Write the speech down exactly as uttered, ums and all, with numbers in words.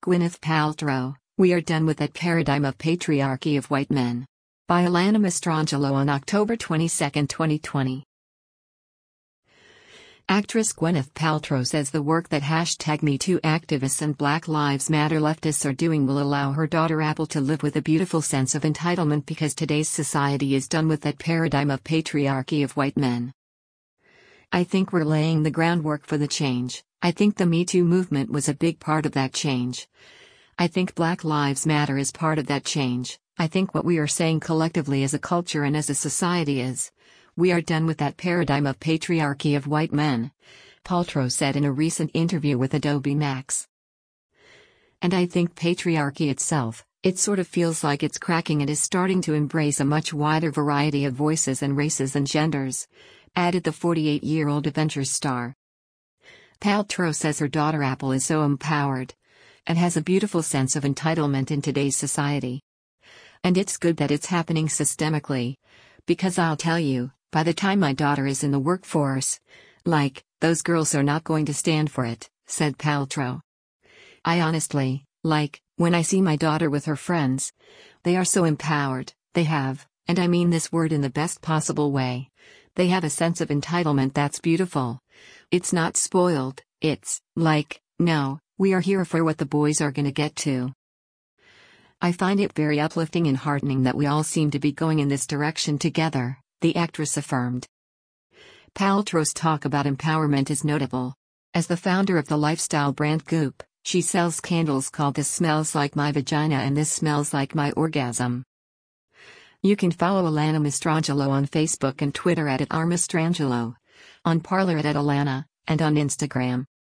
Gwyneth Paltrow, "We are done with that paradigm of patriarchy of white men." By Alana Mastrangelo on October twenty-second, twenty twenty. Actress Gwyneth Paltrow says the work that hashtag MeToo activists and Black Lives Matter leftists are doing will allow her daughter Apple to live with a beautiful sense of entitlement because today's society is done with that paradigm of patriarchy of white men. "I think we're laying the groundwork for the change. I think the MeToo movement was a big part of that change. I think Black Lives Matter is part of that change. I think what we are saying collectively as a culture and as a society is, we are done with that paradigm of patriarchy of white men," Paltrow said in a recent interview with Adobe Max. "And I think patriarchy itself, it sort of feels like it's cracking and is starting to embrace a much wider variety of voices and races and genders," added the forty-eight-year-old Avengers star. Paltrow says her daughter Apple is so empowered and has a beautiful sense of entitlement in today's society. "And it's good that it's happening systemically, because I'll tell you, by the time my daughter is in the workforce, like, those girls are not going to stand for it," said Paltrow. "I honestly, like, when I see my daughter with her friends, they are so empowered, they have, and I mean this word in the best possible way, they have a sense of entitlement that's beautiful. It's not spoiled, it's, like, no, we are here for what the boys are gonna get to." "I find it very uplifting and heartening that we all seem to be going in this direction together," the actress affirmed. Paltrow's talk about empowerment is notable. As the founder of the lifestyle brand Goop, she sells candles called This Smells Like My Vagina and This Smells Like My Orgasm. You can follow Alana Mastrangelo on Facebook and Twitter at, at r mastrangelo, on Parler at, at Alana, and on Instagram.